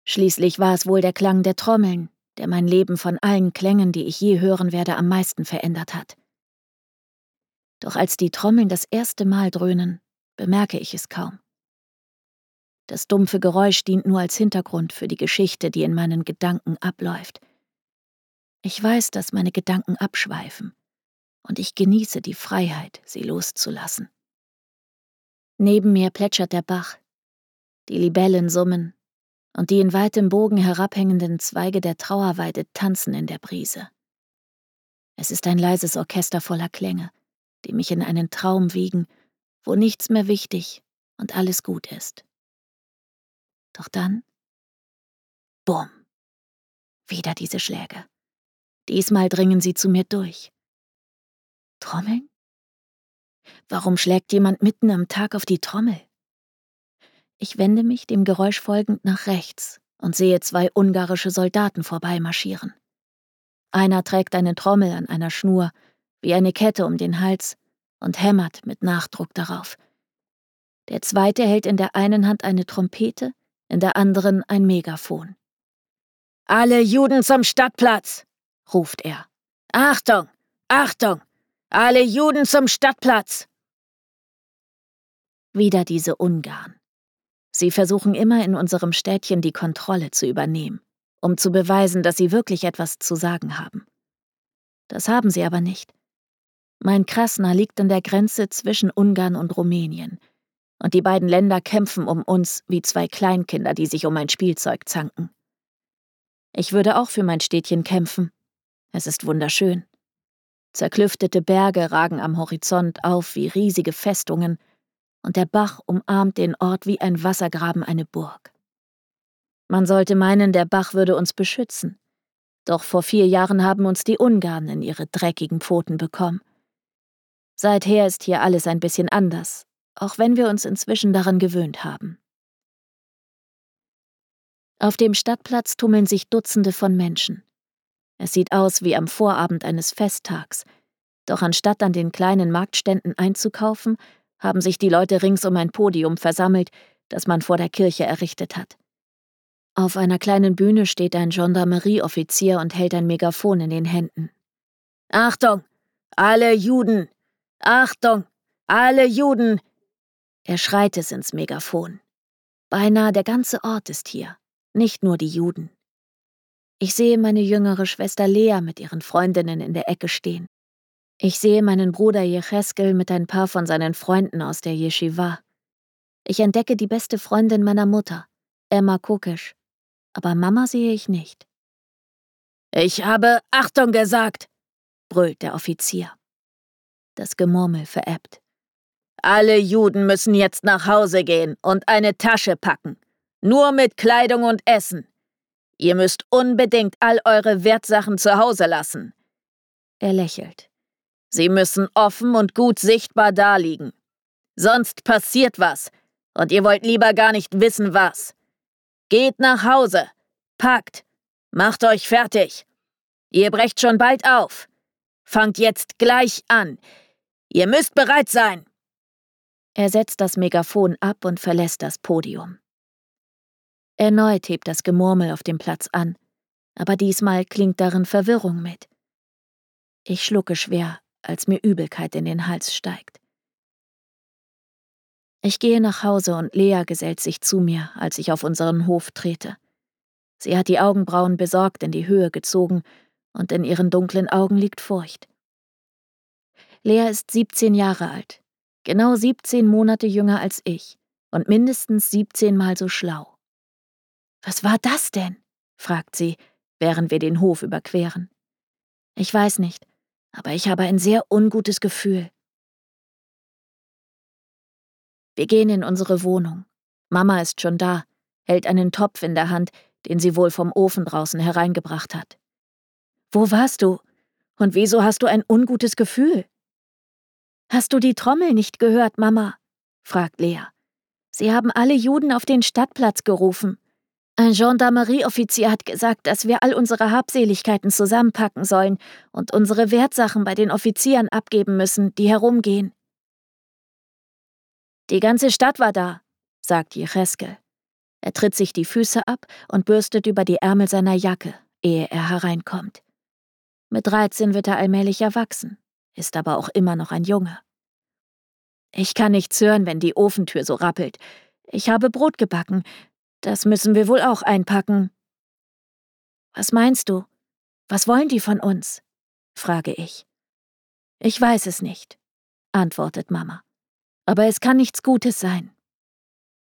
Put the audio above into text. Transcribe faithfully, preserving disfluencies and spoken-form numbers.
Schließlich war es wohl der Klang der Trommeln, der mein Leben von allen Klängen, die ich je hören werde, am meisten verändert hat. Doch als die Trommeln das erste Mal dröhnen, bemerke ich es kaum. Das dumpfe Geräusch dient nur als Hintergrund für die Geschichte, die in meinen Gedanken abläuft. Ich weiß, dass meine Gedanken abschweifen, und ich genieße die Freiheit, sie loszulassen. Neben mir plätschert der Bach, die Libellen summen, und die in weitem Bogen herabhängenden Zweige der Trauerweide tanzen in der Brise. Es ist ein leises Orchester voller Klänge, die mich in einen Traum wiegen, wo nichts mehr wichtig und alles gut ist. Doch dann, bumm, wieder diese Schläge. Diesmal dringen sie zu mir durch. Trommeln? Warum schlägt jemand mitten am Tag auf die Trommel? Ich wende mich dem Geräusch folgend nach rechts und sehe zwei ungarische Soldaten vorbeimarschieren. Einer trägt eine Trommel an einer Schnur, wie eine Kette um den Hals, und hämmert mit Nachdruck darauf. Der zweite hält in der einen Hand eine Trompete, in der anderen ein Megafon. »Alle Juden zum Stadtplatz«, ruft er. »Achtung! Achtung! Alle Juden zum Stadtplatz!« Wieder diese Ungarn. Sie versuchen immer in unserem Städtchen die Kontrolle zu übernehmen, um zu beweisen, dass sie wirklich etwas zu sagen haben. Das haben sie aber nicht. Mein Krasna liegt an der Grenze zwischen Ungarn und Rumänien, und die beiden Länder kämpfen um uns wie zwei Kleinkinder, die sich um ein Spielzeug zanken. Ich würde auch für mein Städtchen kämpfen. Es ist wunderschön. Zerklüftete Berge ragen am Horizont auf wie riesige Festungen, und der Bach umarmt den Ort wie ein Wassergraben eine Burg. Man sollte meinen, der Bach würde uns beschützen. Doch vor vier Jahren haben uns die Ungarn in ihre dreckigen Pfoten bekommen. Seither ist hier alles ein bisschen anders, auch wenn wir uns inzwischen daran gewöhnt haben. Auf dem Stadtplatz tummeln sich Dutzende von Menschen. Es sieht aus wie am Vorabend eines Festtags, doch anstatt an den kleinen Marktständen einzukaufen, haben sich die Leute rings um ein Podium versammelt, das man vor der Kirche errichtet hat. Auf einer kleinen Bühne steht ein Gendarmerieoffizier und hält ein Megafon in den Händen. »Achtung! Alle Juden! Achtung! Alle Juden!« Er schreit es ins Megafon. Beinahe der ganze Ort ist hier, nicht nur die Juden. Ich sehe meine jüngere Schwester Lea mit ihren Freundinnen in der Ecke stehen. Ich sehe meinen Bruder Jecheskel mit ein paar von seinen Freunden aus der Jeschiwa. Ich entdecke die beste Freundin meiner Mutter, Emma Kokesch. Aber Mama sehe ich nicht. »Ich habe Achtung gesagt«, brüllt der Offizier. Das Gemurmel verebbt. »Alle Juden müssen jetzt nach Hause gehen und eine Tasche packen. Nur mit Kleidung und Essen. Ihr müsst unbedingt all eure Wertsachen zu Hause lassen.« Er lächelt. »Sie müssen offen und gut sichtbar daliegen. Sonst passiert was, und ihr wollt lieber gar nicht wissen, was. Geht nach Hause, packt, macht euch fertig. Ihr brecht schon bald auf. Fangt jetzt gleich an. Ihr müsst bereit sein.« Er setzt das Megafon ab und verlässt das Podium. Erneut hebt das Gemurmel auf dem Platz an, aber diesmal klingt darin Verwirrung mit. Ich schlucke schwer, als mir Übelkeit in den Hals steigt. Ich gehe nach Hause und Lea gesellt sich zu mir, als ich auf unseren Hof trete. Sie hat die Augenbrauen besorgt in die Höhe gezogen und in ihren dunklen Augen liegt Furcht. Lea ist siebzehn Jahre alt, genau siebzehn Monate jünger als ich und mindestens siebzehn Mal so schlau. »Was war das denn?« fragt sie, während wir den Hof überqueren. »Ich weiß nicht, aber ich habe ein sehr ungutes Gefühl.« Wir gehen in unsere Wohnung. Mama ist schon da, hält einen Topf in der Hand, den sie wohl vom Ofen draußen hereingebracht hat. »Wo warst du? Und wieso hast du ein ungutes Gefühl?« »Hast du die Trommel nicht gehört, Mama?« fragt Lea. »Sie haben alle Juden auf den Stadtplatz gerufen. Ein Gendarmerieoffizier hat gesagt, dass wir all unsere Habseligkeiten zusammenpacken sollen und unsere Wertsachen bei den Offizieren abgeben müssen, die herumgehen.« »Die ganze Stadt war da«, sagt Jecheskel. Er tritt sich die Füße ab und bürstet über die Ärmel seiner Jacke, ehe er hereinkommt. Mit dreizehn wird er allmählich erwachsen, ist aber auch immer noch ein Junge. Ich kann nichts hören, wenn die Ofentür so rappelt. Ich habe Brot gebacken. Das müssen wir wohl auch einpacken. Was meinst du? Was wollen die von uns? Frage ich. Ich weiß es nicht, antwortet Mama. Aber es kann nichts Gutes sein.